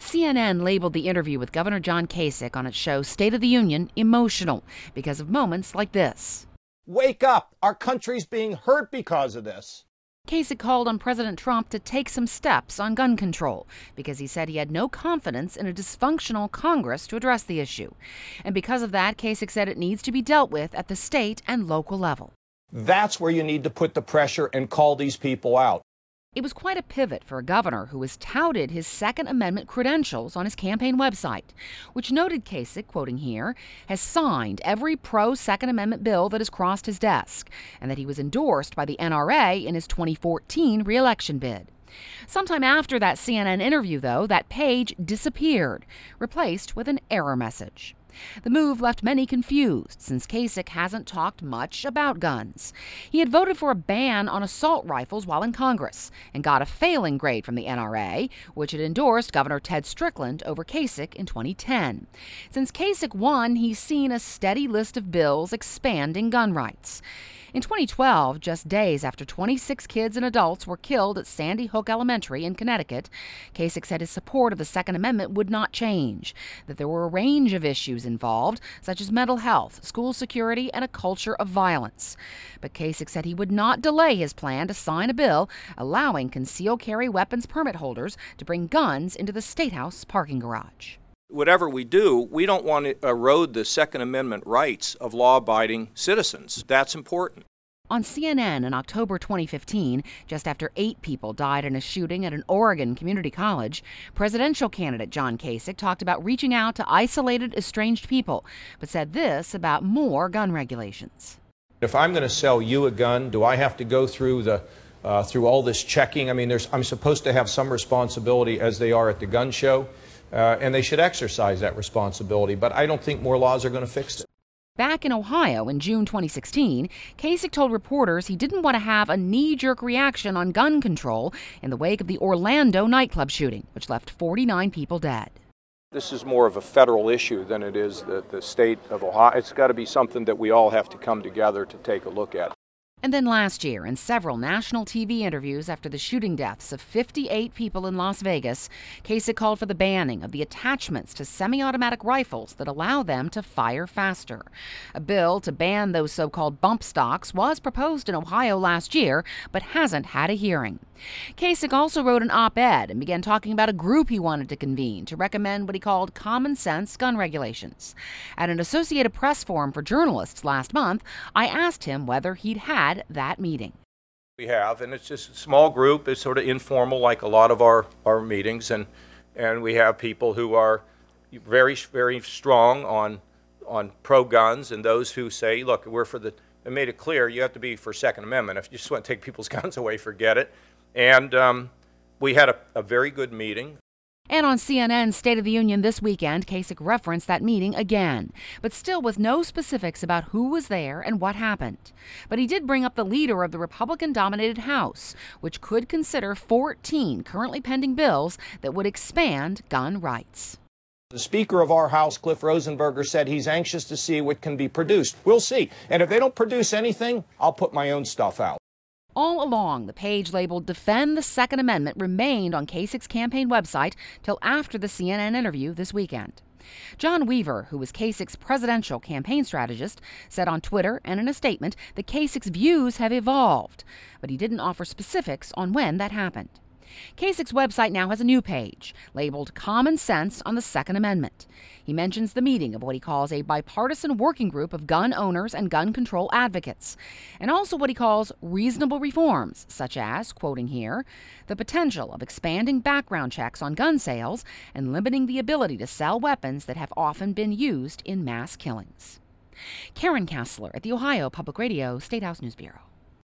CNN labeled the interview with Governor John Kasich on its show State of the Union emotional because of moments like this. Wake up! Our country's being hurt because of this. Kasich called on President Trump to take some steps on gun control because he said he had no confidence in a dysfunctional Congress to address the issue. And because of that, Kasich said it needs to be dealt with at the state and local level. That's where you need to put the pressure and call these people out. It was quite a pivot for a governor who has touted his Second Amendment credentials on his campaign website, which noted Kasich, quoting here, has signed every pro-Second Amendment bill that has crossed his desk, and that he was endorsed by the NRA in his 2014 re-election bid. Sometime after that CNN interview, though, that page disappeared, replaced with an error message. The move left many confused, since Kasich hasn't talked much about guns. He had voted for a ban on assault rifles while in Congress and got a failing grade from the NRA, which had endorsed Governor Ted Strickland over Kasich in 2010. Since Kasich won, he's seen a steady list of bills expanding gun rights. In 2012, just days after 26 kids and adults were killed at Sandy Hook Elementary in Connecticut, Kasich said his support of the Second Amendment would not change, that there were a range of issues involved, such as mental health, school security, and a culture of violence. But Kasich said he would not delay his plan to sign a bill allowing concealed carry weapons permit holders to bring guns into the State House parking garage. Whatever we do, we don't want to erode the Second Amendment rights of law-abiding citizens. That's important. On CNN in October 2015, just after 8 people died in a shooting at an Oregon community college, presidential candidate John Kasich talked about reaching out to isolated, estranged people, but said this about more gun regulations. If I'm going to sell you a gun, do I have to go through all this checking? I mean, I'm supposed to have some responsibility as they are at the gun show. And they should exercise that responsibility. But I don't think more laws are going to fix it. Back in Ohio in June 2016, Kasich told reporters he didn't want to have a knee-jerk reaction on gun control in the wake of the Orlando nightclub shooting, which left 49 people dead. This is more of a federal issue than it is the state of Ohio. It's got to be something that we all have to come together to take a look at. And then last year, in several national TV interviews after the shooting deaths of 58 people in Las Vegas, Kasich called for the banning of the attachments to semi-automatic rifles that allow them to fire faster. A bill to ban those so-called bump stocks was proposed in Ohio last year, but hasn't had a hearing. Kasich also wrote an op-ed and began talking about a group he wanted to convene to recommend what he called common sense gun regulations. At an Associated Press forum for journalists last month, I asked him whether he'd had that meeting. We have, and it's just a small group. It's sort of informal, like a lot of our meetings, and we have people who are very, very strong on pro-guns, and those who say, look, we're for the, I made it clear, you have to be for Second Amendment. If you just want to take people's guns away, forget it. And we had a very good meeting. And on CNN's State of the Union this weekend, Kasich referenced that meeting again, but still with no specifics about who was there and what happened. But he did bring up the leader of the Republican-dominated House, which could consider 14 currently pending bills that would expand gun rights. The Speaker of our House, Cliff Rosenberger, said he's anxious to see what can be produced. We'll see. And if they don't produce anything, I'll put my own stuff out. All along, the page labeled Defend the Second Amendment remained on Kasich's campaign website till after the CNN interview this weekend. John Weaver, who was Kasich's presidential campaign strategist, said on Twitter and in a statement that Kasich's views have evolved, but he didn't offer specifics on when that happened. Kasich's website now has a new page labeled Common Sense on the Second Amendment. He mentions the meeting of what he calls a bipartisan working group of gun owners and gun control advocates, and also what he calls reasonable reforms, such as, quoting here, the potential of expanding background checks on gun sales and limiting the ability to sell weapons that have often been used in mass killings. Karen Kassler at the Ohio Public Radio State House News Bureau.